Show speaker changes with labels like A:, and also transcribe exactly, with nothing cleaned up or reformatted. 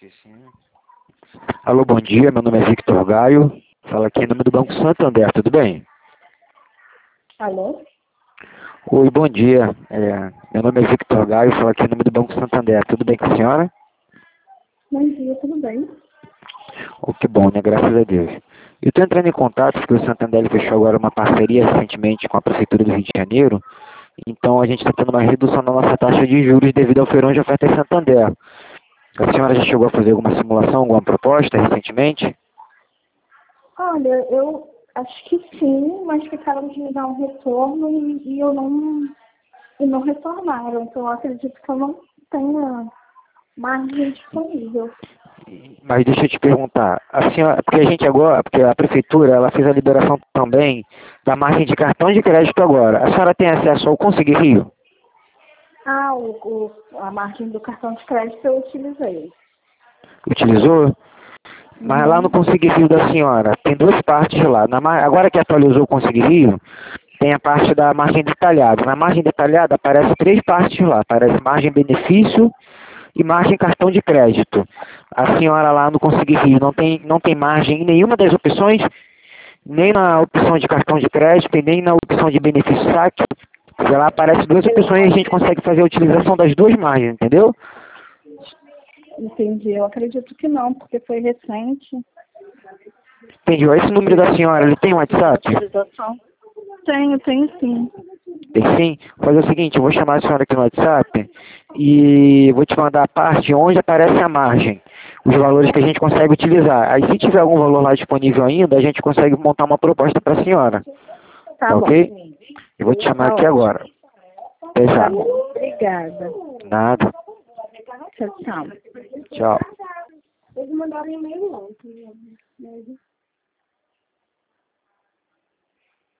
A: Sim. Alô, bom dia, meu nome é Victor Gaio, falo aqui em nome do Banco Santander, tudo bem?
B: Alô?
A: Oi, bom dia, é, meu nome é Victor Gaio, falo aqui em nome do Banco Santander, tudo bem com a senhora?
B: Bom dia, tudo bem?
A: Oh, que bom, né, graças a Deus. Eu estou entrando em contato porque o Santander fechou agora uma parceria recentemente com a Prefeitura do Rio de Janeiro, então a gente está tendo uma redução na nossa taxa de juros devido ao feirão de ofertas Santander. A senhora já chegou a fazer alguma simulação, alguma proposta recentemente?
B: Olha, eu acho que sim, mas ficaram de me dar um retorno e, e eu não, e não retornaram. Então eu acredito que eu não tenha margem disponível.
A: Mas deixa eu te perguntar, a senhora, porque a gente agora, porque a prefeitura, ela fez a liberação também da margem de cartão de crédito agora. A senhora tem acesso ao Consegui Rio?
B: Ah, o, o, a margem do cartão de crédito eu utilizei.
A: Utilizou? Mas lá no
B: Uhum.
A: Consegui Rio da senhora, tem duas partes lá. Na, mar- agora que atualizou o Consegui Rio, tem a parte da margem detalhada. Na margem detalhada aparece três partes lá. Aparece margem benefício e margem cartão de crédito. A senhora lá no Consegui Rio não tem, não tem margem em nenhuma das opções, nem na opção de cartão de crédito e nem na opção de benefício saque. Lá aparece duas opções e a gente consegue fazer a utilização das duas margens, entendeu?
B: Entendi. Eu acredito que não, porque foi recente.
A: Entendi. Ó, esse número da senhora, ele tem WhatsApp?
B: Utilização. Tenho, tenho sim.
A: Tem sim? Vou fazer o seguinte, eu vou chamar a senhora aqui no WhatsApp e vou te mandar a parte onde aparece a margem, os valores que a gente consegue utilizar. Aí se tiver algum valor lá disponível ainda, a gente consegue montar uma proposta para a senhora.
B: Tá
A: Tá
B: bom.
A: ok? Eu vou te chamar
B: Tá
A: aqui
B: ótimo.
A: agora. Até
B: Tá
A: já.
B: bom. Obrigada.
A: Nada.
B: Tchau, tchau.
A: Tchau.
B: Eles mandaram e-mail ontem.